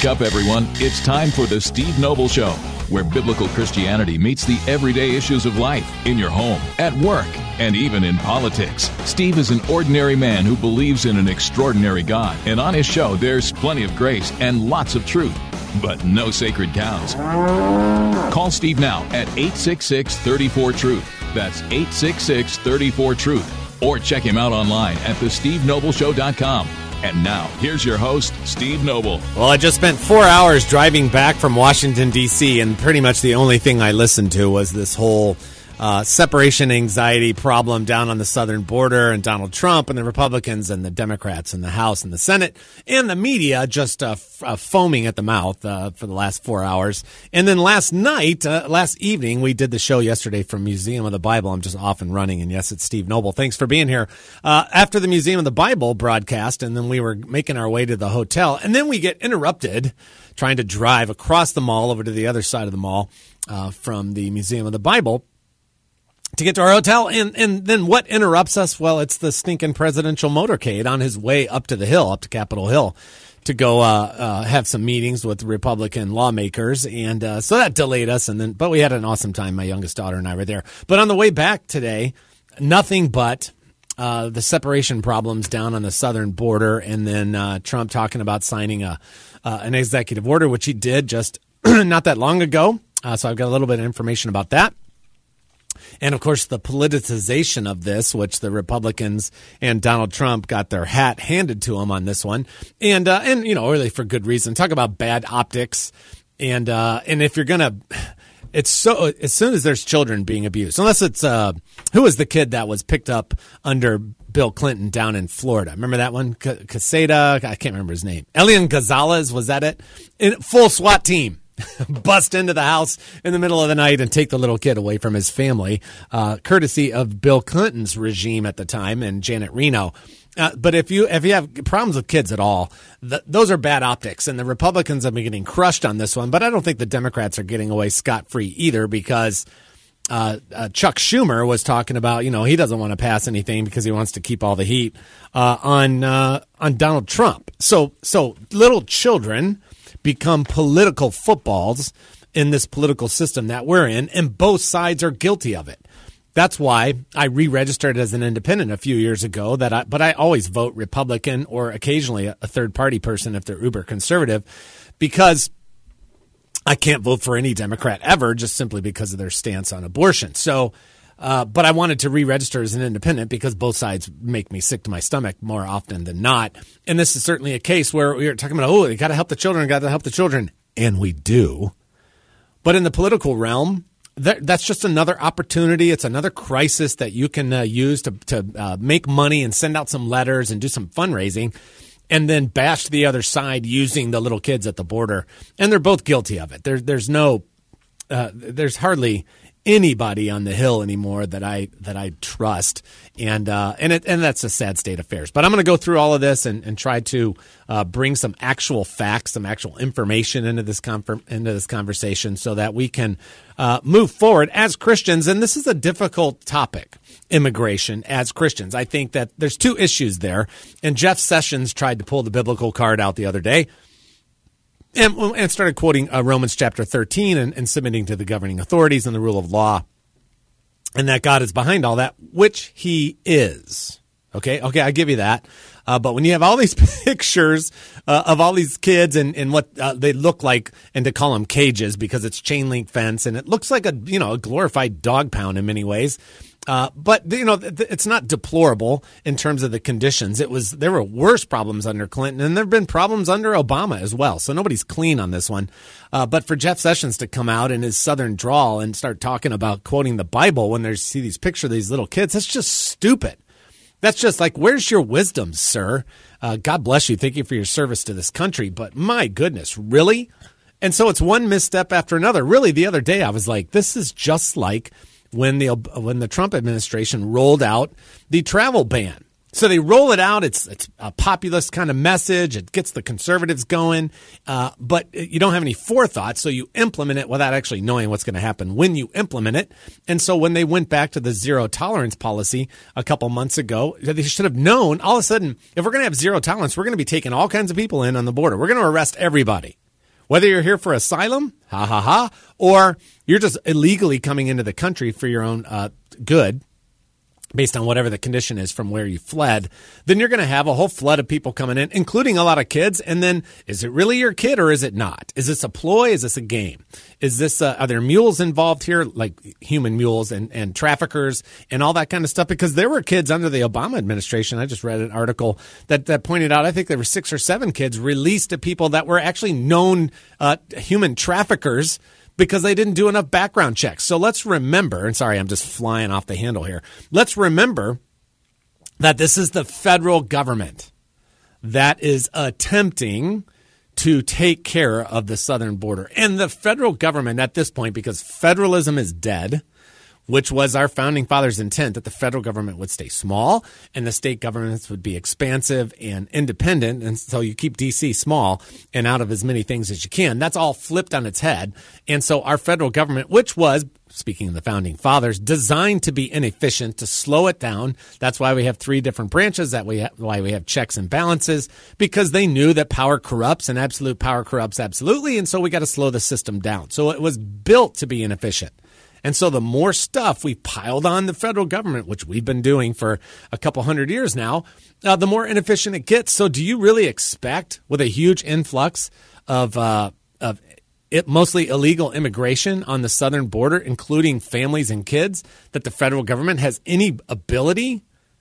Wake up, everyone. It's time for the Steve Noble Show, where biblical Christianity meets the everyday issues of life in your home, at work, and even in politics. Steve is an ordinary man who believes in an extraordinary God, and on his show, there's plenty of grace and lots of truth, but no sacred cows. Call Steve now at 866-34-TRUTH. That's 866-34-TRUTH. Or check him out online at thestevenobleshow.com. And now, here's your host, Steve Noble. Well, I just spent 4 hours driving back from Washington, D.C., and pretty much the only thing I listened to was this whole separation anxiety problem down on the southern border, and Donald Trump and the Republicans and the Democrats in the House and the Senate, and the media just foaming at the mouth for the last 4 hours. And then last evening, we did the show yesterday from Museum of the Bible. I'm just off and running, and yes, it's Steve Noble. Thanks for being here. After the Museum of the Bible broadcast, and then we were making our way to the hotel, and then we get interrupted trying to drive across the mall over to the other side of the mall from the Museum of the Bible to get to our hotel. And then what interrupts us? Well, it's the stinking presidential motorcade on his way up to the Hill, up to Capitol Hill, to go have some meetings with Republican lawmakers. And so that delayed us. But we had an awesome time. My youngest daughter and I were there. But on the way back today, nothing but the separation problems down on the southern border. And then Trump talking about signing an executive order, which he did just not that long ago. So I've got a little bit of information about that. And, of course, the politicization of this, which the Republicans and Donald Trump got their hat handed to them on this one. And you know, really for good reason. Talk about bad optics. And if you're going to – it's so – as soon as there's children being abused, unless it's who was the kid that was picked up under Bill Clinton down in Florida? Remember that one? Caseta? I can't remember his name. Elian Gonzalez, was that it? Full SWAT team. Bust into the house in the middle of the night and take the little kid away from his family, courtesy of Bill Clinton's regime at the time and Janet Reno. But if you have problems with kids at all, those are bad optics, and the Republicans have been getting crushed on this one. But I don't think the Democrats are getting away scot-free either, because Chuck Schumer was talking about, you know, he doesn't want to pass anything because he wants to keep all the heat on Donald Trump. So little children become political footballs in this political system that we're in, and both sides are guilty of it. That's why I re-registered as an independent a few years ago. But I always vote Republican or occasionally a third-party person if they're uber conservative, because I can't vote for any Democrat ever just simply because of their stance on abortion. So, but I wanted to re-register as an independent because both sides make me sick to my stomach more often than not. And this is certainly a case where we're talking about, you got to help the children, and we do. But in the political realm, that's just another opportunity. It's another crisis that you can use to make money and send out some letters and do some fundraising, and then bash the other side using the little kids at the border. And they're both guilty of it. There's hardly anybody on the Hill anymore that I trust, and that's a sad state of affairs. But I'm going to go through all of this and try to bring some actual facts, some actual information into this conversation, so that we can move forward as Christians. And this is a difficult topic, immigration as Christians. I think that there's two issues there, and Jeff Sessions tried to pull the biblical card out the other day. And started quoting Romans chapter 13 and submitting to the governing authorities and the rule of law, and that God is behind all that, which he is. Okay, I give you that. But when you have all these pictures of all these kids and what they look like, and to call them cages because it's chain link fence, and it looks like a glorified dog pound in many ways. But it's not deplorable in terms of the conditions. There were worse problems under Clinton, and there have been problems under Obama as well. So nobody's clean on this one. But for Jeff Sessions to come out in his southern drawl and start talking about quoting the Bible when they see these pictures of these little kids, that's just stupid. That's just like, where's your wisdom, sir? God bless you. Thank you for your service to this country. But my goodness, really? And so it's one misstep after another. Really, the other day I was like, this is just like when the Trump administration rolled out the travel ban. So they roll it out. It's a populist kind of message. It gets the conservatives going, but you don't have any forethought, so you implement it without actually knowing what's going to happen when you implement it. And so when they went back to the zero tolerance policy a couple months ago, they should have known all of a sudden, if we're going to have zero tolerance, we're going to be taking all kinds of people in on the border. We're going to arrest everybody. Whether you're here for asylum, ha ha ha, or you're just illegally coming into the country for your own good, based on whatever the condition is from where you fled, then you're going to have a whole flood of people coming in, including a lot of kids. And then, is it really your kid or is it not? Is this a ploy? Is this a game? Is this, are there mules involved here, like human mules and traffickers and all that kind of stuff? Because there were kids under the Obama administration. I just read an article that pointed out, I think there were 6 or 7 kids released to people that were actually known human traffickers, because they didn't do enough background checks. So let's remember, and sorry, I'm just flying off the handle here. Let's remember that this is the federal government that is attempting to take care of the southern border. And the federal government at this point, because federalism is dead, which was our founding fathers' intent, that the federal government would stay small and the state governments would be expansive and independent. And so you keep D.C. small and out of as many things as you can. That's all flipped on its head. And so our federal government, which was, speaking of the founding fathers, designed to be inefficient, to slow it down. That's why we have 3 different branches, why we have checks and balances, because they knew that power corrupts and absolute power corrupts absolutely. And so we got to slow the system down. So it was built to be inefficient. And so the more stuff we piled on the federal government, which we've been doing for a couple hundred years now, the more inefficient it gets. So do you really expect, with a huge influx of mostly illegal immigration on the southern border, including families and kids, that the federal government has any ability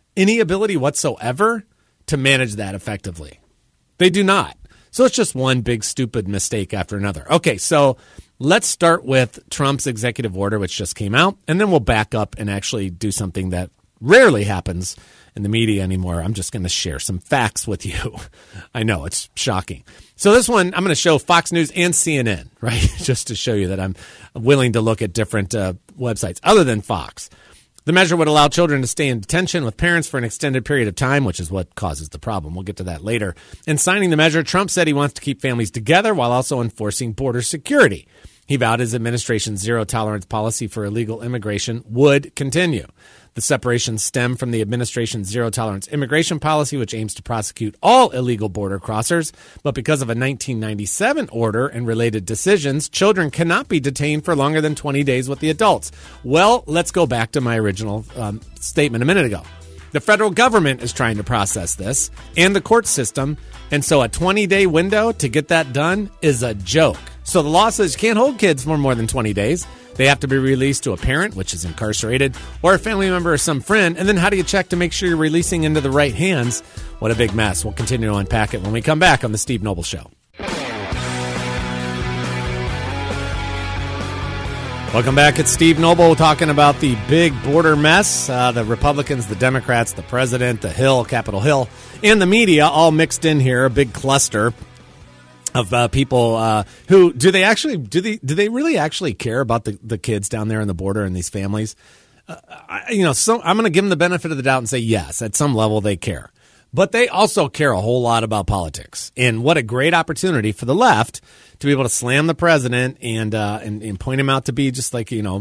whatsoever to manage that effectively? They do not. So it's just one big stupid mistake after another. Okay, so let's start with Trump's executive order, which just came out, and then we'll back up and actually do something that rarely happens in the media anymore. I'm just going to share some facts with you. I know, it's shocking. So this one, I'm going to show Fox News and CNN, right, just to show you that I'm willing to look at different websites other than Fox. The measure would allow children to stay in detention with parents for an extended period of time, which is what causes the problem. We'll get to that later. In signing the measure, Trump said he wants to keep families together while also enforcing border security. He vowed his administration's zero-tolerance policy for illegal immigration would continue. The separations stem from the administration's zero-tolerance immigration policy, which aims to prosecute all illegal border crossers. But because of a 1997 order and related decisions, children cannot be detained for longer than 20 days with the adults. Well, let's go back to my original statement a minute ago. The federal government is trying to process this, and the court system, and so a 20-day window to get that done is a joke. So the law says you can't hold kids for more than 20 days. They have to be released to a parent, which is incarcerated, or a family member or some friend. And then how do you check to make sure you're releasing into the right hands? What a big mess. We'll continue to unpack it when we come back on The Steve Noble Show. Welcome back. It's Steve Noble talking about the big border mess. The Republicans, the Democrats, the president, the Hill, Capitol Hill, and the media all mixed in here, a big cluster of people who do they really actually care about the kids down there on the border and these families? So I'm going to give them the benefit of the doubt and say yes, at some level they care. But they also care a whole lot about politics. And what a great opportunity for the left to be able to slam the president and point him out to be just like, and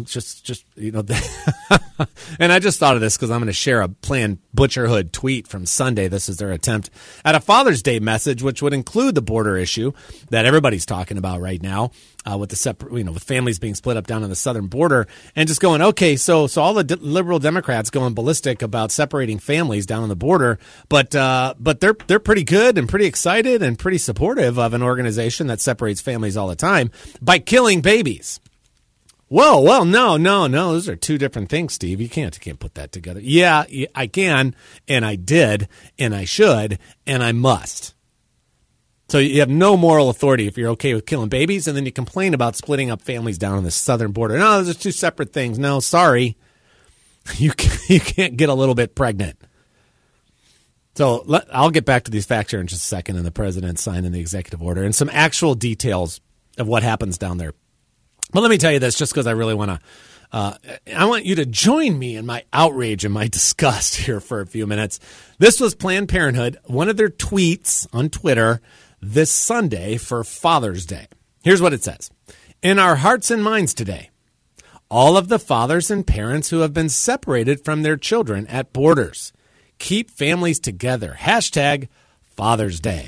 I just thought of this because I'm going to share a Planned Butcherhood tweet from Sunday. This is their attempt at a Father's Day message, which would include the border issue that everybody's talking about right now. With the with families being split up down on the southern border, and just going, okay, so all the liberal Democrats going ballistic about separating families down on the border, but they're pretty good and pretty excited and pretty supportive of an organization that separates families all the time by killing babies. Well, no, those are two different things, Steve. You can't put that together. Yeah, I can, and I did, and I should, and I must. So you have no moral authority if you're okay with killing babies, and then you complain about splitting up families down on the southern border. No, those are two separate things. No, sorry. You can't get a little bit pregnant. So I'll get back to these facts here in just a second, and the president signing the executive order and some actual details of what happens down there. But let me tell you this, just because I really want to I want you to join me in my outrage and my disgust here for a few minutes. This was Planned Parenthood, one of their tweets on Twitter this Sunday for Father's Day. Here's what it says. In our hearts and minds today, all of the fathers and parents who have been separated from their children at borders. Keep families together. # Father's Day.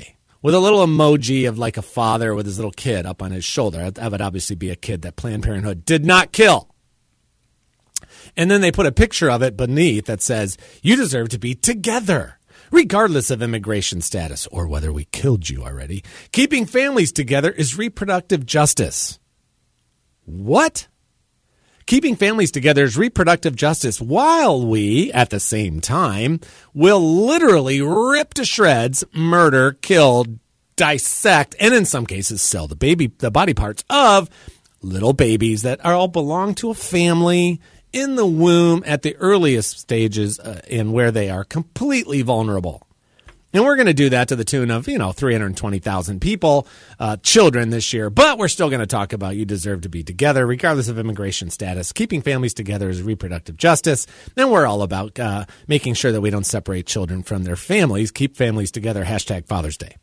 with a little emoji of like a father with his little kid up on his shoulder. That would obviously be a kid that Planned Parenthood did not kill. And then they put a picture of it beneath that says, you deserve to be together, regardless of immigration status or whether we killed you already. Keeping families together is reproductive justice. What? Keeping families together is reproductive justice while we, at the same time, will literally rip to shreds, murder, kill, dissect, and in some cases sell the body parts of little babies that all belong to a family in the womb at the earliest stages and where they are completely vulnerable. And we're going to do that to the tune of, 320,000 people, children this year. But we're still going to talk about you deserve to be together, regardless of immigration status. Keeping families together is reproductive justice. And we're all about making sure that we don't separate children from their families. Keep families together, # Father's Day.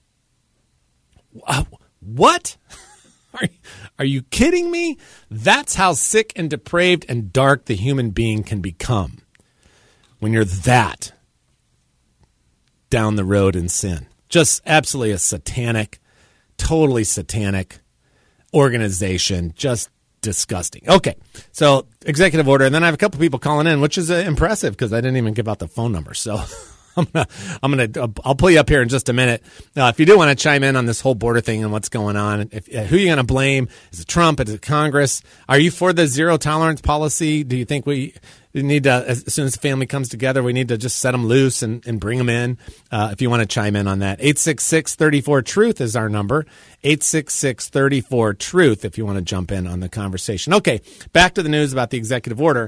What? Are you kidding me? That's how sick and depraved and dark the human being can become when you're that down the road in sin. Just absolutely a totally satanic organization. Just disgusting. Okay, so executive order, and then I have a couple people calling in, which is impressive because I didn't even give out the phone number. So I'll pull you up here in just a minute. If you do want to chime in on this whole border thing and what's going on, who are you going to blame? Is it Trump? Is it Congress? Are you for the zero tolerance policy? Do you think we need to, as soon as the family comes together, we need to just set them loose and bring them in? If you want to chime in on that, 866-34-TRUTH is our number. 866-34-TRUTH if you want to jump in on the conversation. Okay, back to the news about the executive order.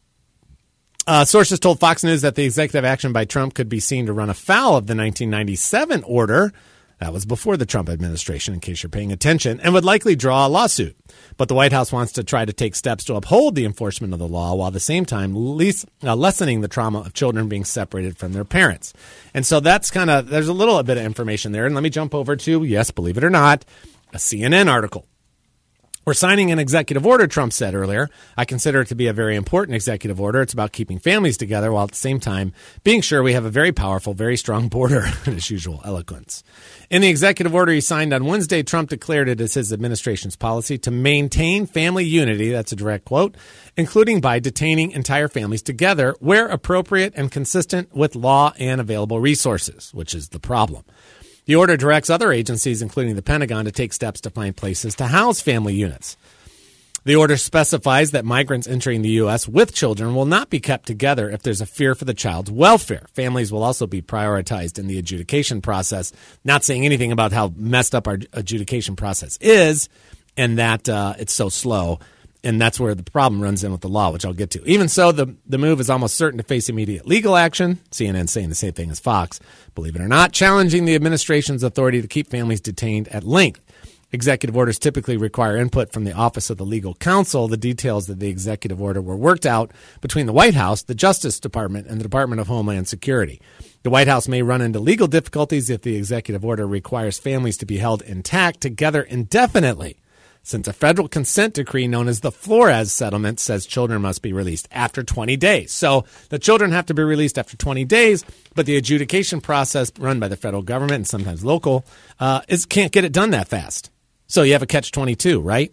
Sources told Fox News that the executive action by Trump could be seen to run afoul of the 1997 order. That was before the Trump administration, in case you're paying attention, and would likely draw a lawsuit. But the White House wants to try to take steps to uphold the enforcement of the law while at the same time lessening the trauma of children being separated from their parents. And so that's there's a little bit of information there. And let me jump over to, yes, believe it or not, a CNN article. We're signing an executive order, Trump said earlier. I consider it to be a very important executive order. It's about keeping families together while at the same time being sure we have a very powerful, very strong border, in his usual eloquence. In the executive order he signed on Wednesday, Trump declared it as his administration's policy to maintain family unity, that's a direct quote, including by detaining entire families together where appropriate and consistent with law and available resources, which is the problem. The order directs other agencies, including the Pentagon, to take steps to find places to house family units. The order specifies that migrants entering the U.S. with children will not be kept together if there's a fear for the child's welfare. Families will also be prioritized in the adjudication process, not saying anything about how messed up our adjudication process is and that it's so slow. And that's where the problem runs in with the law, which I'll get to. Even so, the move is almost certain to face immediate legal action. CNN saying the same thing as Fox, believe it or not, challenging the administration's authority to keep families detained at length. Executive orders typically require input from the Office of the Legal Counsel. The details of the executive order were worked out between the White House, the Justice Department, and the Department of Homeland Security. The White House may run into legal difficulties if the executive order requires families to be held intact together indefinitely, since a federal consent decree known as the Flores Settlement says children must be released after 20 days. So the children have to be released after 20 days, but the adjudication process run by the federal government and sometimes local can't get it done that fast. So you have a catch-22, right?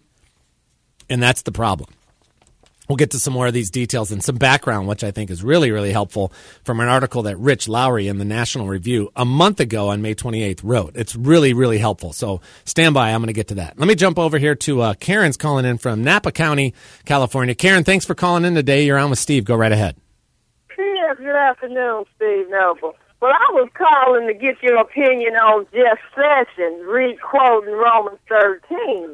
And that's the problem. We'll get to some more of these details and some background, which I think is really, really helpful, from an article that Rich Lowry in the National Review a month ago on May 28th wrote. It's really, really helpful. So stand by. I'm going to get to that. Let me jump over here to Karen's calling in from Napa County, California. Karen, thanks for calling in today. You're on with Steve. Go right ahead. Yes, good afternoon, Steve Noble. Well, I was calling to get your opinion on Jeff Sessions re-quoting Romans 13.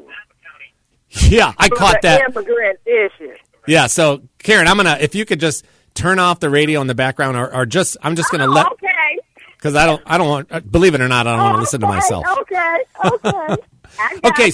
Yeah, I caught that. Immigrant issue. Yeah, so Karen, if you could just turn off the radio in the background, or I'm just going to let. Okay. Because I don't want. Believe it or not, I don't want to listen to myself. Okay. Okay,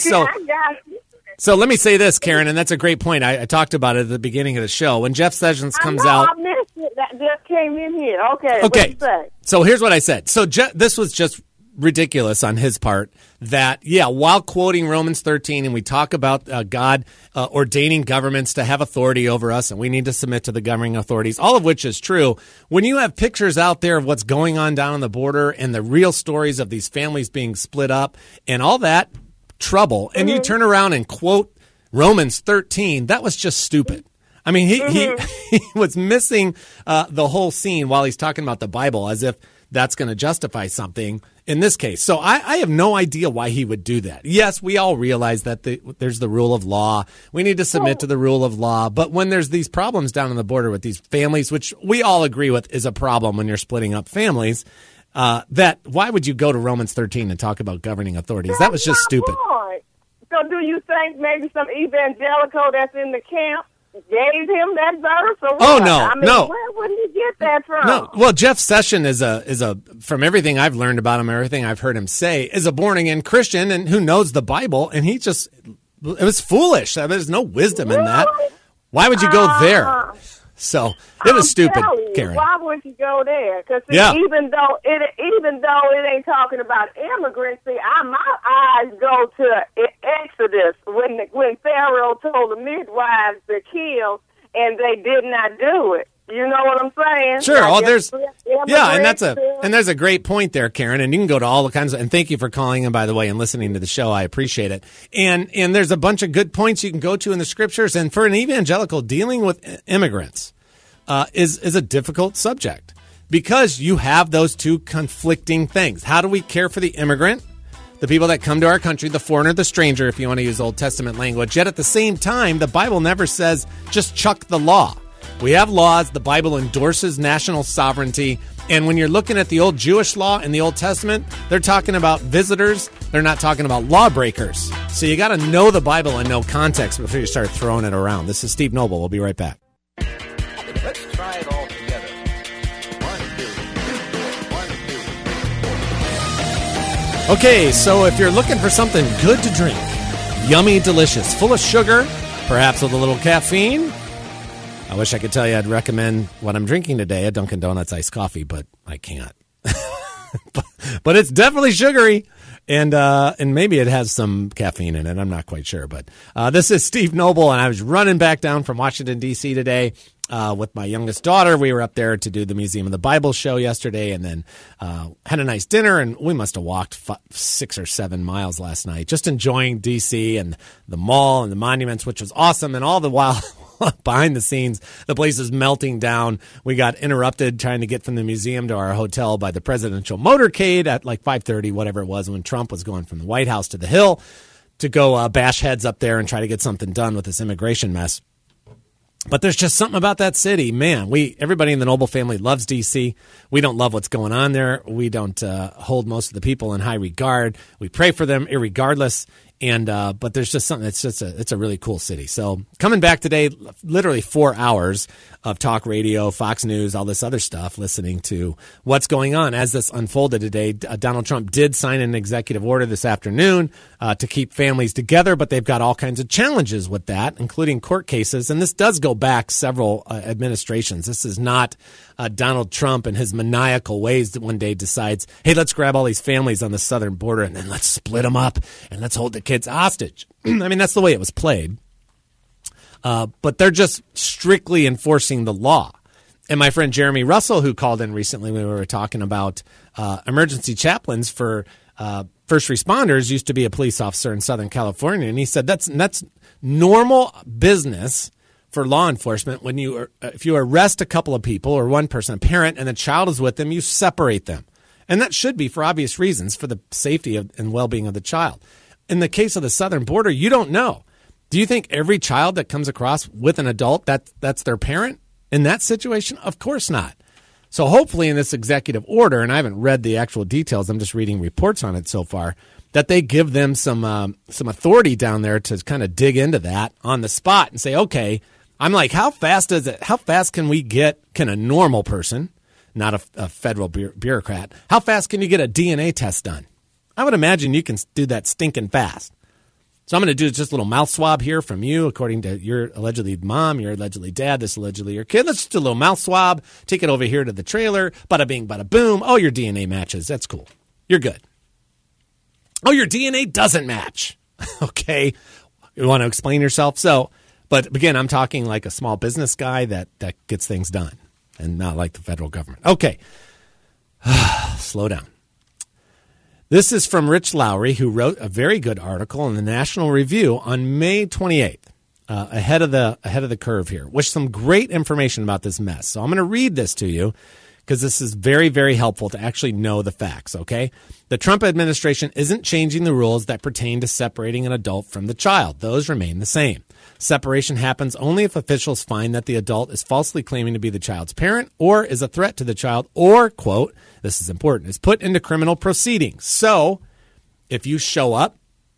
so let me say this, Karen, and that's a great point. I talked about it at the beginning of the show. When Jeff Sessions comes out, I missed it. That just came in here. Okay. Okay. So here's what I said. So this was just ridiculous on his part that, while quoting Romans 13, and we talk about God ordaining governments to have authority over us, and we need to submit to the governing authorities, all of which is true. When you have pictures out there of what's going on down on the border and the real stories of these families being split up and all that trouble, and you turn around and quote Romans 13, that was just stupid. I mean, he was missing the whole scene while he's talking about the Bible, as if that's going to justify something in this case. So I have no idea why he would do that. Yes, we all realize that there's the rule of law. We need to submit to the rule of law. But when there's these problems down on the border with these families, which we all agree with is a problem when you're splitting up families, that why would you go to Romans 13 and talk about governing authorities? That was just stupid. Point. So do you think maybe some evangelical that's in the camp gave him that verse? Or what? Oh, no, I mean, no. Where would he get that from? No, well, Jeff Sessions is a from everything I've learned about him, everything I've heard him say, is a born again Christian and who knows the Bible, and it was foolish. There's no wisdom in that. Why would you go there? So it was stupid, Karen. Why would you go there? Because even though it ain't talking about immigrants, my eyes go to Exodus when Pharaoh told the midwives to kill, and they did not do it. You know what I'm saying? Sure. Like and there's a great point there, Karen. And you can go to all the kinds of, and thank you for calling in, by the way, and listening to the show. I appreciate it. And there's a bunch of good points you can go to in the scriptures. And for an evangelical, dealing with immigrants is a difficult subject because you have those two conflicting things. How do we care for the immigrant, the people that come to our country, the foreigner, the stranger, if you want to use Old Testament language? Yet at the same time, the Bible never says just chuck the law. We have laws. The Bible endorses national sovereignty. And when you're looking at the old Jewish law in the Old Testament, they're talking about visitors. They're not talking about lawbreakers. So you got to know the Bible and know context before you start throwing it around. This is Steve Noble. We'll be right back. Let's try it all together. 1, 2, 1, 2. Okay, so if you're looking for something good to drink, yummy, delicious, full of sugar, perhaps with a little caffeine, I wish I could tell you I'd recommend what I'm drinking today, a Dunkin' Donuts iced coffee, but I can't. But it's definitely sugary, and maybe it has some caffeine in it. I'm not quite sure. But this is Steve Noble, and I was running back down from Washington, D.C. today with my youngest daughter. We were up there to do the Museum of the Bible show yesterday, and then had a nice dinner, and we must have walked 6 or 7 miles last night, just enjoying D.C. and the mall and the monuments, which was awesome, and all the while behind the scenes, the place is melting down. We got interrupted trying to get from the museum to our hotel by the presidential motorcade at like 5:30, whatever it was, when Trump was going from the White House to the Hill to go bash heads up there and try to get something done with this immigration mess. But there's just something about that city. Man, everybody in the Noble family loves D.C. We don't love what's going on there. We don't hold most of the people in high regard. We pray for them irregardless. But there's just something. It's a really cool city. So coming back today, literally 4 hours of talk radio, Fox News, all this other stuff, listening to what's going on as this unfolded today. Donald Trump did sign an executive order this afternoon to keep families together, but they've got all kinds of challenges with that, including court cases. And this does go back several administrations. This is not Donald Trump and his maniacal ways that one day decides, hey, let's grab all these families on the southern border and then let's split them up and let's hold the kids hostage. I mean, that's the way it was played. But they're just strictly enforcing the law. And my friend Jeremy Russell, who called in recently when we were talking about emergency chaplains for first responders, used to be a police officer in Southern California. And he said that's normal business for law enforcement. When if you arrest a couple of people or one person, a parent, and the child is with them, you separate them. And that should be for obvious reasons, for the safety and well-being of the child. In the case of the southern border, you don't know. Do you think every child that comes across with an adult, that's their parent? In that situation, of course not. So hopefully in this executive order, and I haven't read the actual details, I'm just reading reports on it so far, that they give them some authority down there to kind of dig into that on the spot and say, okay, I'm like, how fast can a normal person, not a federal bureaucrat, how fast can you get a DNA test done? I would imagine you can do that stinking fast. So I'm going to do just a little mouth swab here from you, according to your allegedly mom, your allegedly dad, this allegedly your kid. Let's just do a little mouth swab, take it over here to the trailer, bada bing, bada boom. Oh, your DNA matches. That's cool. You're good. Oh, your DNA doesn't match. Okay. You want to explain yourself? But again, I'm talking like a small business guy that gets things done and not like the federal government. Okay. Slow down. This is from Rich Lowry, who wrote a very good article in the National Review on May 28th, ahead of the curve here, with some great information about this mess. So I'm going to read this to you because this is very, very helpful to actually know the facts, okay? The Trump administration isn't changing the rules that pertain to separating an adult from the child. Those remain the same. Separation happens only if officials find that the adult is falsely claiming to be the child's parent or is a threat to the child or, quote, this is important, is put into criminal proceedings. So if you show up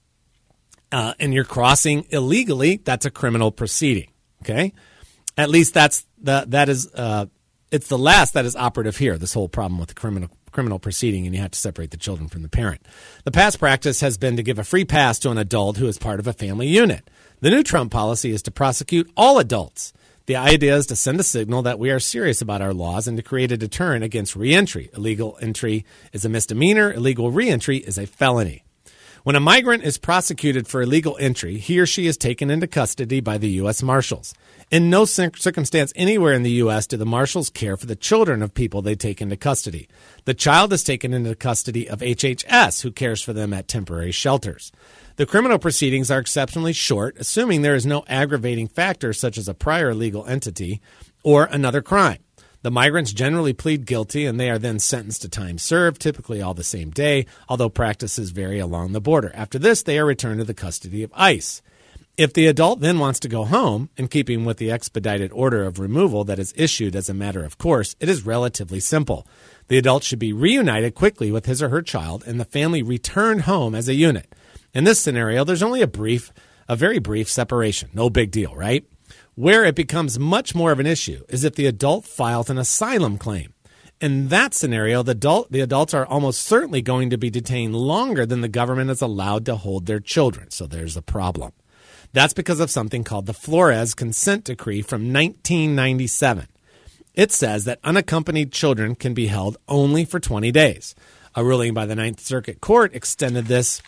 and you're crossing illegally, that's a criminal proceeding, okay? At least it's the last that is operative here, this whole problem with the criminal proceeding, and you have to separate the children from the parent. The past practice has been to give a free pass to an adult who is part of a family unit. The new Trump policy is to prosecute all adults. The idea is to send a signal that we are serious about our laws and to create a deterrent against reentry. Illegal entry is a misdemeanor. Illegal reentry is a felony. When a migrant is prosecuted for illegal entry, he or she is taken into custody by the U.S. Marshals. In no circumstance anywhere in the U.S. do the Marshals care for the children of people they take into custody. The child is taken into custody of HHS, who cares for them at temporary shelters. The criminal proceedings are exceptionally short, assuming there is no aggravating factor such as a prior illegal entity or another crime. The migrants generally plead guilty, and they are then sentenced to time served, typically all the same day, although practices vary along the border. After this, they are returned to the custody of ICE. If the adult then wants to go home, in keeping with the expedited order of removal that is issued as a matter of course, it is relatively simple. The adult should be reunited quickly with his or her child, and the family returned home as a unit. In this scenario, there's only a very brief separation. No big deal, right? Where it becomes much more of an issue is if the adult files an asylum claim. In that scenario, the adults are almost certainly going to be detained longer than the government is allowed to hold their children. So there's a problem. That's because of something called the Flores Consent Decree from 1997. It says that unaccompanied children can be held only for 20 days. A ruling by the Ninth Circuit Court extended this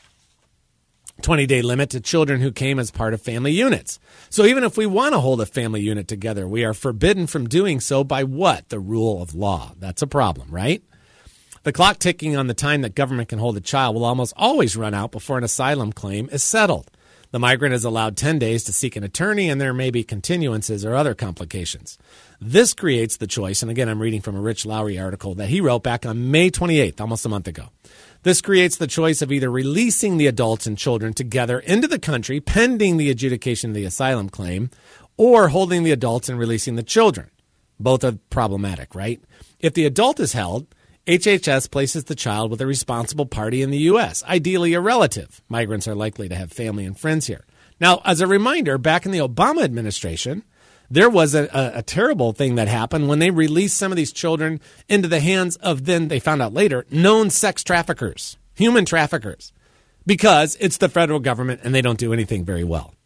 20-day limit to children who came as part of family units. So even if we want to hold a family unit together, we are forbidden from doing so by what? The rule of law. That's a problem, right? The clock ticking on the time that government can hold a child will almost always run out before an asylum claim is settled. The migrant is allowed 10 days to seek an attorney, and there may be continuances or other complications. This creates the choice, and again, I'm reading from a Rich Lowry article that he wrote back on May 28th, almost a month ago. This creates the choice of either releasing the adults and children together into the country pending the adjudication of the asylum claim, or holding the adults and releasing the children. Both are problematic, right? If the adult is held, HHS places the child with a responsible party in the U.S., ideally a relative. Migrants are likely to have family and friends here. Now, as a reminder, back in the Obama administration, there was a terrible thing that happened when they released some of these children into the hands of, then they found out later, known sex traffickers, human traffickers, because it's the federal government and they don't do anything very well.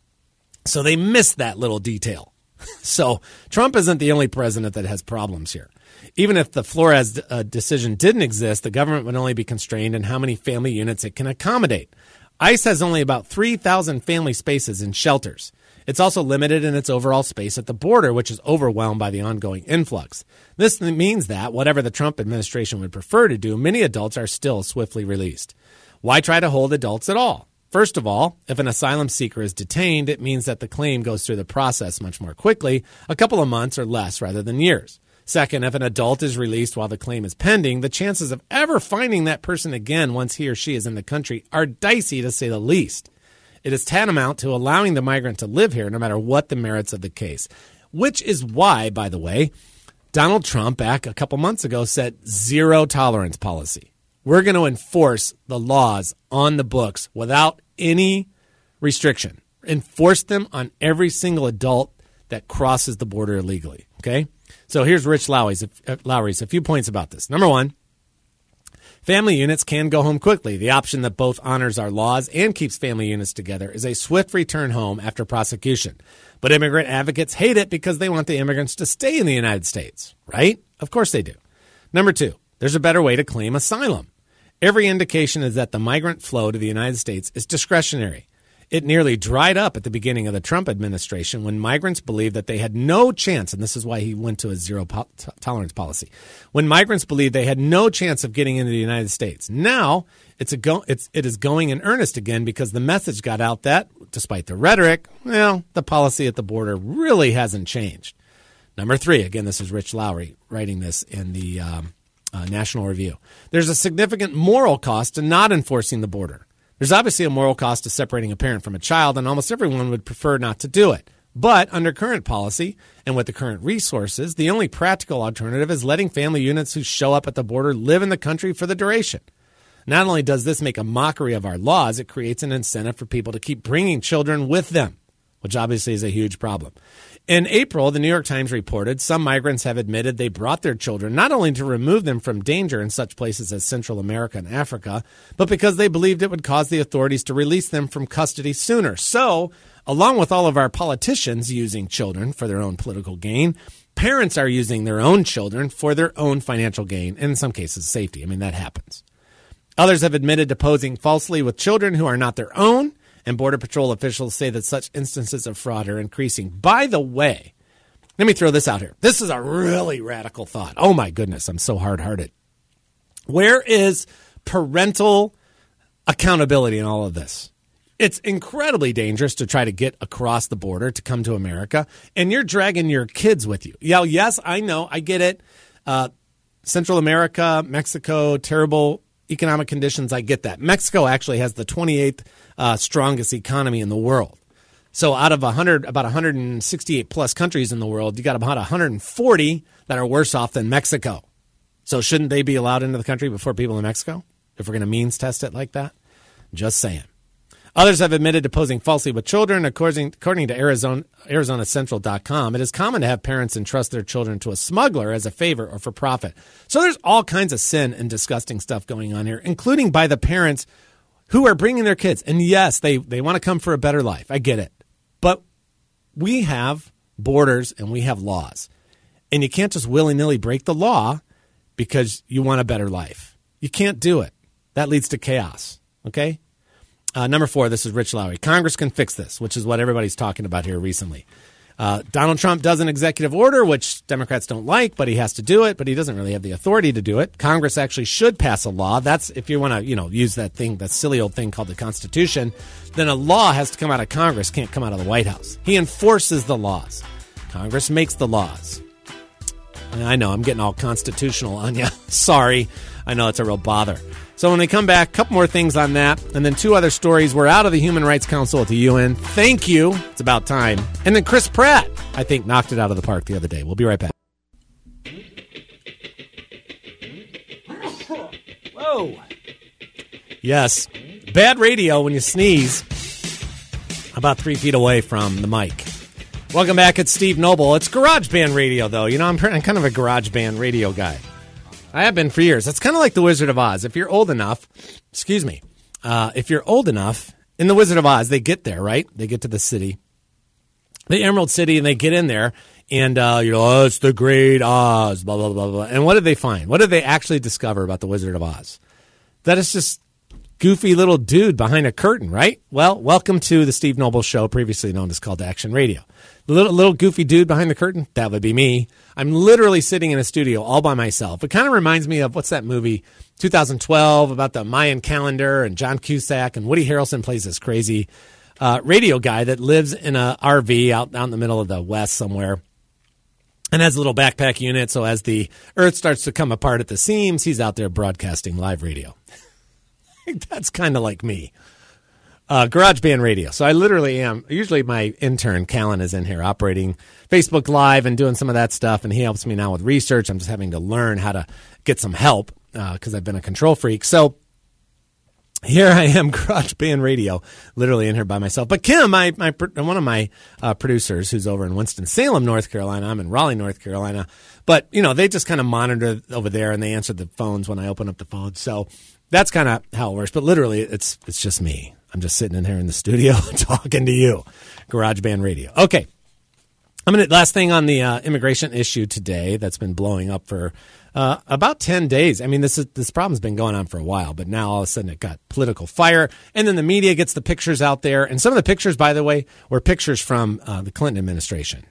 So they missed that little detail. So Trump isn't the only president that has problems here. Even if the Flores decision didn't exist, the government would only be constrained in how many family units it can accommodate. ICE has only about 3,000 family spaces in shelters. It's also limited in its overall space at the border, which is overwhelmed by the ongoing influx. This means that, whatever the Trump administration would prefer to do, many adults are still swiftly released. Why try to hold adults at all? First of all, if an asylum seeker is detained, it means that the claim goes through the process much more quickly, a couple of months or less rather than years. Second, if an adult is released while the claim is pending, the chances of ever finding that person again once he or she is in the country are dicey, to say the least. It is tantamount to allowing the migrant to live here no matter what the merits of the case, which is why, by the way, Donald Trump back a couple months ago said zero tolerance policy. We're going to enforce the laws on the books without any restriction. Enforce them on every single adult that crosses the border illegally, okay? So here's Rich Lowry's a few points about this. Number one, family units can go home quickly. The option that both honors our laws and keeps family units together is a swift return home after prosecution. But immigrant advocates hate it because they want the immigrants to stay in the United States, right? Of course they do. Number two, there's a better way to claim asylum. Every indication is that the migrant flow to the United States is discretionary. It nearly dried up at the beginning of the Trump administration when migrants believed that they had no chance, and this is why he went to a zero tolerance policy, when migrants believed they had no chance of getting into the United States. Now, it is going in earnest again because the message got out that, despite the rhetoric, well, the policy at the border really hasn't changed. Number 3, again, this is Rich Lowry writing this in the National Review. There's a significant moral cost to not enforcing the border. There's obviously a moral cost to separating a parent from a child, and almost everyone would prefer not to do it. But under current policy and with the current resources, the only practical alternative is letting family units who show up at the border live in the country for the duration. Not only does this make a mockery of our laws, it creates an incentive for people to keep bringing children with them, which obviously is a huge problem. In April, the New York Times reported some migrants have admitted they brought their children not only to remove them from danger in such places as Central America and Africa, but because they believed it would cause the authorities to release them from custody sooner. So, along with all of our politicians using children for their own political gain, parents are using their own children for their own financial gain, and in some cases, safety. I mean, that happens. Others have admitted to posing falsely with children who are not their own, and Border Patrol officials say that such instances of fraud are increasing. By the way, let me throw this out here. This is a really radical thought. Oh, my goodness, I'm so hard-hearted. Where is parental accountability in all of this? It's incredibly dangerous to try to get across the border to come to America, and you're dragging your kids with you. Yeah, yes, I know. I get it. Central America, Mexico, terrible economic conditions. I get that. Mexico actually has the 28th strongest economy in the world. So out of about 168 plus countries in the world, you got about 140 that are worse off than Mexico. So shouldn't they be allowed into the country before people in Mexico if we're going to means test it like that? Just saying. Others have admitted to posing falsely with children. According to ArizonaCentral.com, it is common to have parents entrust their children to a smuggler as a favor or for profit. So there's all kinds of sin and disgusting stuff going on here, including by the parents who are bringing their kids. And yes, they want to come for a better life. I get it. But we have borders and we have laws. And you can't just willy-nilly break the law because you want a better life. You can't do it. That leads to chaos. Okay? Number 4, this is Rich Lowry. Congress can fix this, which is what everybody's talking about here recently. Donald Trump does an executive order, which Democrats don't like, but he has to do it, but he doesn't really have the authority to do it. Congress actually should pass a law. That's if you want to, use that silly old thing called the Constitution, then a law has to come out of Congress, can't come out of the White House. He enforces the laws. Congress makes the laws. And I know I'm getting all constitutional on you. Sorry. I know it's a real bother. So when we come back, a couple more things on that, and then 2 other stories. We're out of the Human Rights Council at the UN. Thank you. It's about time. And then Chris Pratt, I think, knocked it out of the park the other day. We'll be right back. Whoa. Yes. Bad radio when you sneeze. About 3 feet away from the mic. Welcome back. It's Steve Noble. It's Garage Band Radio, though. I'm kind of a Garage Band Radio guy. I have been for years. It's kind of like the Wizard of Oz. If you're old enough, if you're old enough, in the Wizard of Oz, they get there, right? They get to the city, the Emerald City, and they get in there, and it's the Great Oz, blah, blah, blah, blah. And what did they find? What did they actually discover about the Wizard of Oz? That it's just goofy little dude behind a curtain, right? Well, welcome to the Steve Noble Show, previously known as Call to Action Radio. The little goofy dude behind the curtain, that would be me. I'm literally sitting in a studio all by myself. It kind of reminds me of, what's that movie, 2012, about the Mayan calendar, and John Cusack, and Woody Harrelson plays this crazy radio guy that lives in a RV out in the middle of the West somewhere and has a little backpack unit. So as the earth starts to come apart at the seams, he's out there broadcasting live radio. That's kind of like me. Garage Band Radio. So I literally am. Usually my intern, Callan, is in here operating Facebook Live and doing some of that stuff, and he helps me now with research. I'm just having to learn how to get some help because I've been a control freak. So here I am, Garage Band Radio, literally in here by myself. But Kim, one of my producers, who's over in Winston-Salem, North Carolina, I'm in Raleigh, North Carolina. But, they just kind of monitor over there, and they answer the phones when I open up the phone. So that's kind of how it works. But literally, it's just me. I'm just sitting in here in the studio talking to you. Garage Band Radio. Okay. Last thing on the immigration issue today that's been blowing up for about 10 days. I mean, this problem's been going on for a while, but now all of a sudden it got political fire, and then the media gets the pictures out there. And some of the pictures, by the way, were pictures from the Clinton administration.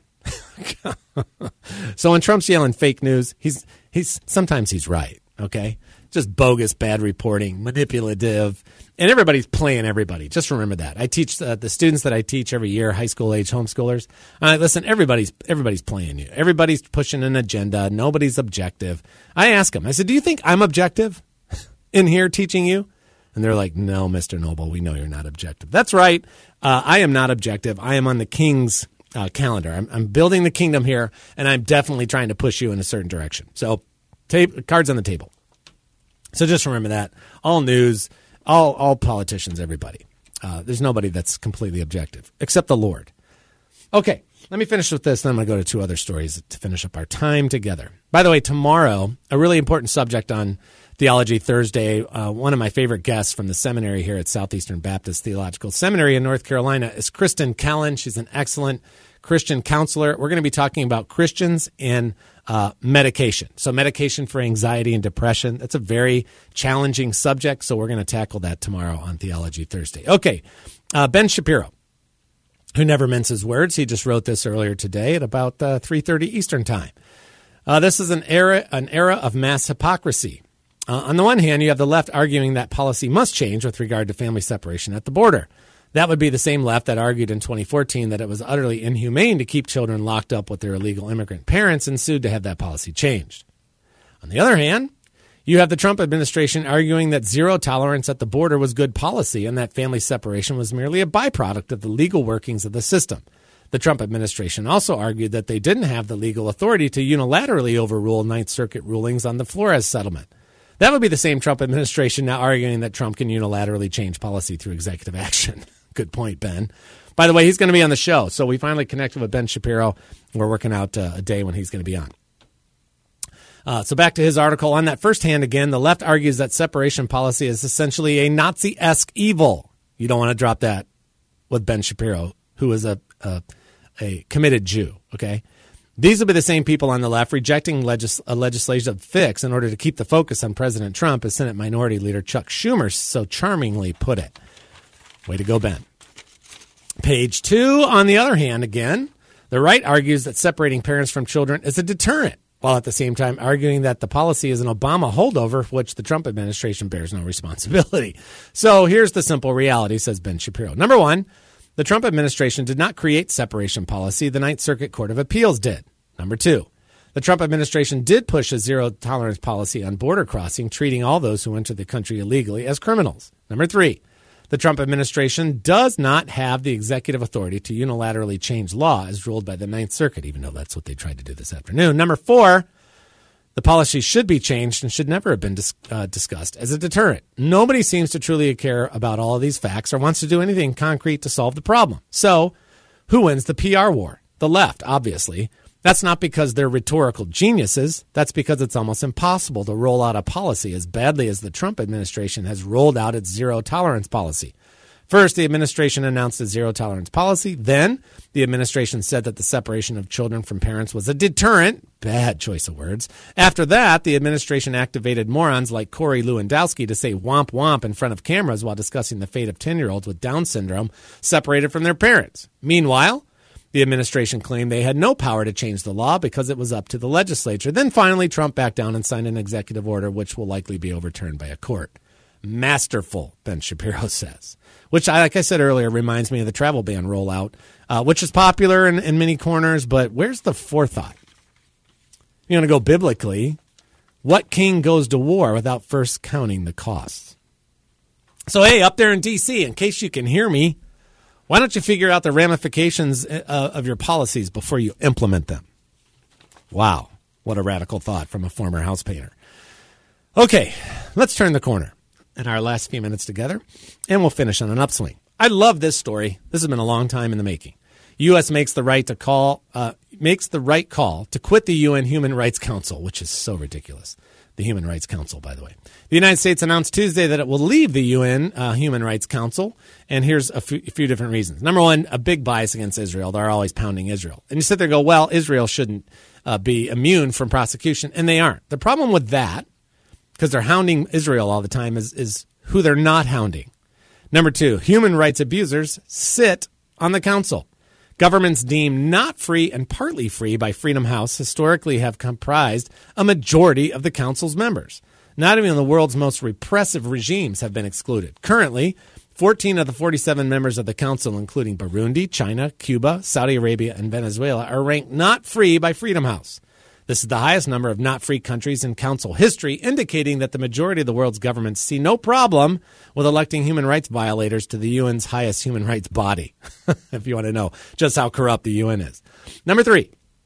So when Trump's yelling fake news, he's sometimes he's right. Okay, just bogus, bad reporting, manipulative, and everybody's playing everybody. Just remember that. I teach the students that I teach every year, high school age homeschoolers. Listen, everybody's playing you. Everybody's pushing an agenda. Nobody's objective. I ask them. I said, "Do you think I'm objective in here teaching you?" And they're like, "No, Mr. Noble, we know you're not objective." That's right. I am not objective. I am on the king's calendar. I'm building the kingdom here, and I'm definitely trying to push you in a certain direction. So, cards on the table. So just remember that. All news, all politicians, everybody. There's nobody that's completely objective, except the Lord. Okay, let me finish with this, then I'm going to go to two other stories to finish up our time together. By the way, tomorrow, a really important subject on Theology Thursday, one of my favorite guests from the seminary here at Southeastern Baptist Theological Seminary in North Carolina is Kristen Callan. She's an excellent Christian counselor. We're going to be talking about Christians and medication. So medication for anxiety and depression. That's a very challenging subject, so we're going to tackle that tomorrow on Theology Thursday. Okay, Ben Shapiro, who never minces words. He just wrote this earlier today at about 3:30 Eastern Time. This is an era of mass hypocrisy. On the one hand, you have the left arguing that policy must change with regard to family separation at the border. That would be the same left that argued in 2014 that it was utterly inhumane to keep children locked up with their illegal immigrant parents and sued to have that policy changed. On the other hand, you have the Trump administration arguing that zero tolerance at the border was good policy and that family separation was merely a byproduct of the legal workings of the system. The Trump administration also argued that they didn't have the legal authority to unilaterally overrule Ninth Circuit rulings on the Flores settlement. That would be the same Trump administration now arguing that Trump can unilaterally change policy through executive action. Good point, Ben. By the way, he's going to be on the show. So we finally connected with Ben Shapiro. We're working out a day when he's going to be on. So back to his article. On that first hand, again, the left argues that separation policy is essentially a Nazi-esque evil. You don't want to drop that with Ben Shapiro, who is a committed Jew, okay? These will be the same people on the left rejecting a legislative fix in order to keep the focus on President Trump, as Senate Minority Leader Chuck Schumer so charmingly put it. Way to go, Ben. Page 2, on the other hand, again, the right argues that separating parents from children is a deterrent, while at the same time arguing that the policy is an Obama holdover for which the Trump administration bears no responsibility. So here's the simple reality, says Ben Shapiro. Number one, the Trump administration did not create separation policy. The Ninth Circuit Court of Appeals did. Number two, the Trump administration did push a zero-tolerance policy on border crossing, treating all those who enter the country illegally as criminals. Number three, the Trump administration does not have the executive authority to unilaterally change law as ruled by the Ninth Circuit, even though that's what they tried to do this afternoon. Number four, the policy should be changed and should never have been discussed as a deterrent. Nobody seems to truly care about all of these facts or wants to do anything concrete to solve the problem. So, who wins the PR war? The left, obviously. That's not because they're rhetorical geniuses. That's because it's almost impossible to roll out a policy as badly as the Trump administration has rolled out its zero-tolerance policy. First, the administration announced a zero-tolerance policy. Then, the administration said that the separation of children from parents was a deterrent. Bad choice of words. After that, the administration activated morons like Corey Lewandowski to say womp womp in front of cameras while discussing the fate of 10-year-olds with Down syndrome separated from their parents. Meanwhile, the administration claimed they had no power to change the law because it was up to the legislature. Then finally, Trump backed down and signed an executive order, which will likely be overturned by a court. Masterful, Ben Shapiro says, which, like I said earlier, reminds me of the travel ban rollout, which is popular in many corners, but where's the forethought? You're going to go biblically. What king goes to war without first counting the costs? So, hey, up there in D.C., in case you can hear me, why don't you figure out the ramifications of your policies before you implement them? Wow, what a radical thought from a former house painter. Okay, let's turn the corner in our last few minutes together, and we'll finish on an upswing. I love this story. This has been a long time in the making. U.S. makes the right call to quit the UN Human Rights Council, which is so ridiculous. The Human Rights Council, by the way. The United States announced Tuesday that it will leave the UN Human Rights Council, and here's a few different reasons. Number one, a big bias against Israel. They're always pounding Israel. And you sit there and go, well, Israel shouldn't be immune from prosecution, and they aren't. The problem with that, because they're hounding Israel all the time, is who they're not hounding. Number 2, human rights abusers sit on the council. Governments deemed not free and partly free by Freedom House historically have comprised a majority of the council's members. Not even the world's most repressive regimes have been excluded. Currently, 14 of the 47 members of the council, including Burundi, China, Cuba, Saudi Arabia, and Venezuela, are ranked not free by Freedom House. This is the highest number of not free countries in council history, indicating that the majority of the world's governments see no problem with electing human rights violators to the UN's highest human rights body, if you want to know just how corrupt the UN is. Number 3,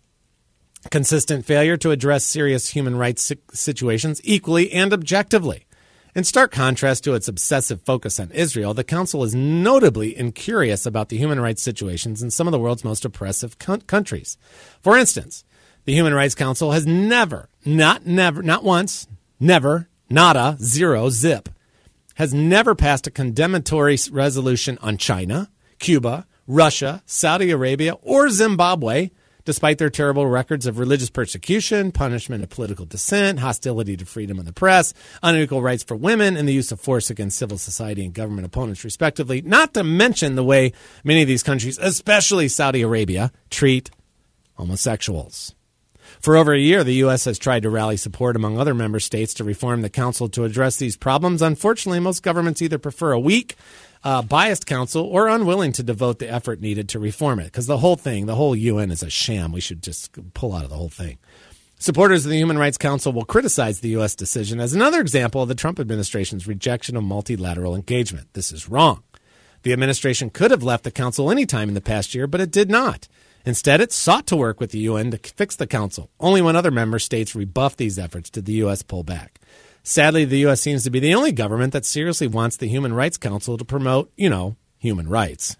consistent failure to address serious human rights situations equally and objectively. In stark contrast to its obsessive focus on Israel, the Council is notably incurious about the human rights situations in some of the world's most oppressive countries. For instance, the Human Rights Council has never, not once, never, nada, zero, zip, has never passed a condemnatory resolution on China, Cuba, Russia, Saudi Arabia, or Zimbabwe, despite their terrible records of religious persecution, punishment of political dissent, hostility to freedom of the press, unequal rights for women, and the use of force against civil society and government opponents, respectively, not to mention the way many of these countries, especially Saudi Arabia, treat homosexuals. For over a year, the U.S. has tried to rally support among other member states to reform the council to address these problems. Unfortunately, most governments either prefer a weak, biased council or unwilling to devote the effort needed to reform it, because the whole UN is a sham. We should just pull out of the whole thing. Supporters of the Human Rights Council will criticize the U.S. decision as another example of the Trump administration's rejection of multilateral engagement. This is wrong. The administration could have left the council any time in the past year, but it did not. Instead, it sought to work with the UN to fix the council. Only when other member states rebuffed these efforts did the U.S. pull back. Sadly, the U.S. seems to be the only government that seriously wants the Human Rights Council to promote, human rights.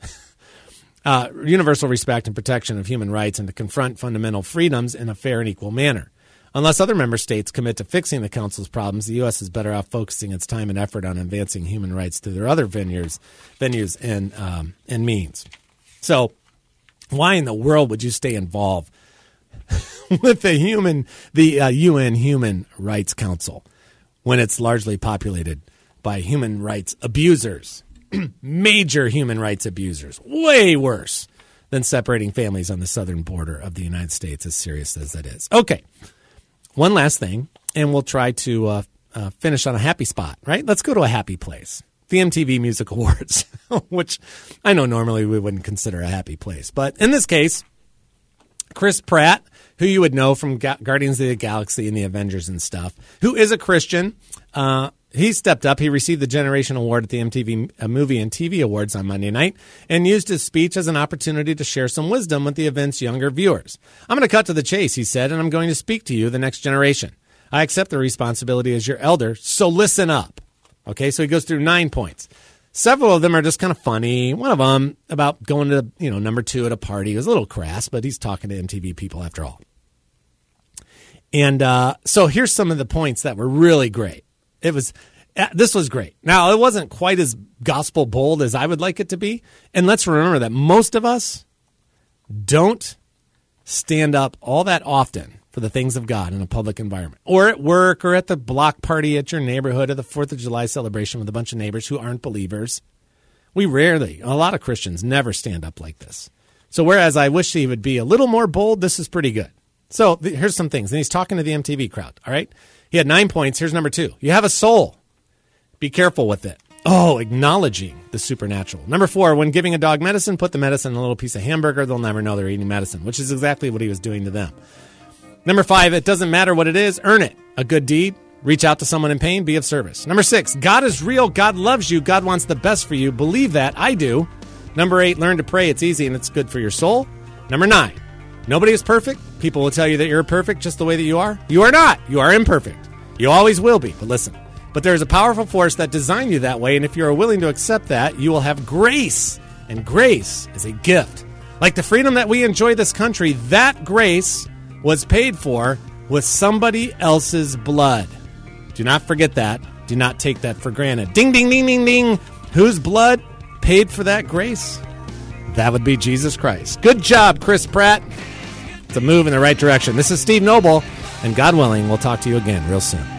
Universal respect and protection of human rights and to confront fundamental freedoms in a fair and equal manner. Unless other member states commit to fixing the council's problems, the U.S. is better off focusing its time and effort on advancing human rights through their other venues and means. So, why in the world would you stay involved with the UN Human Rights Council when it's largely populated by human rights abusers, major human rights abusers, way worse than separating families on the southern border of the United States, as serious as that is? Okay, one last thing, and we'll try to finish on a happy spot, right? Let's go to a happy place. The MTV Music Awards, which I know normally we wouldn't consider a happy place. But in this case, Chris Pratt, who you would know from Guardians of the Galaxy and the Avengers and stuff, who is a Christian, he stepped up. He received the Generation Award at the MTV Movie and TV Awards on Monday night and used his speech as an opportunity to share some wisdom with the event's younger viewers. I'm going to cut to the chase, he said, and I'm going to speak to you, the next generation. I accept the responsibility as your elder, so listen up. Okay, so he goes through 9 points. Several of them are just kind of funny. One of them about going to, number 2 at a party. It was a little crass, but he's talking to MTV people after all. And so here's some of the points that were really great. This was great. Now, it wasn't quite as gospel bold as I would like it to be. And let's remember that most of us don't stand up all that often for the things of God in a public environment, or at work, or at the block party at your neighborhood, or the 4th of July celebration with a bunch of neighbors who aren't believers. A lot of Christians never stand up like this. So whereas I wish he would be a little more bold, this is pretty good. So here's some things. And he's talking to the MTV crowd, all right? He had 9 points. Here's number 2. You have a soul. Be careful with it. Acknowledging the supernatural. Number 4, when giving a dog medicine, put the medicine in a little piece of hamburger. They'll never know they're eating medicine, which is exactly what he was doing to them. Number 5, it doesn't matter what it is, earn it. A good deed, reach out to someone in pain, be of service. Number 6, God is real, God loves you, God wants the best for you. Believe that, I do. Number 8, learn to pray, it's easy and it's good for your soul. Number 9, nobody is perfect. People will tell you that you're perfect just the way that you are. You are not. You are imperfect. You always will be, but listen. But there's a powerful force that designed you that way, and if you are willing to accept that, you will have grace. And grace is a gift. Like the freedom that we enjoy this country, that grace was paid for with somebody else's blood. Do not forget that. Do not take that for granted. Ding, ding, ding, ding, ding. Whose blood paid for that grace? That would be Jesus Christ. Good job, Chris Pratt. It's a move in the right direction. This is Steve Noble, and God willing, we'll talk to you again real soon.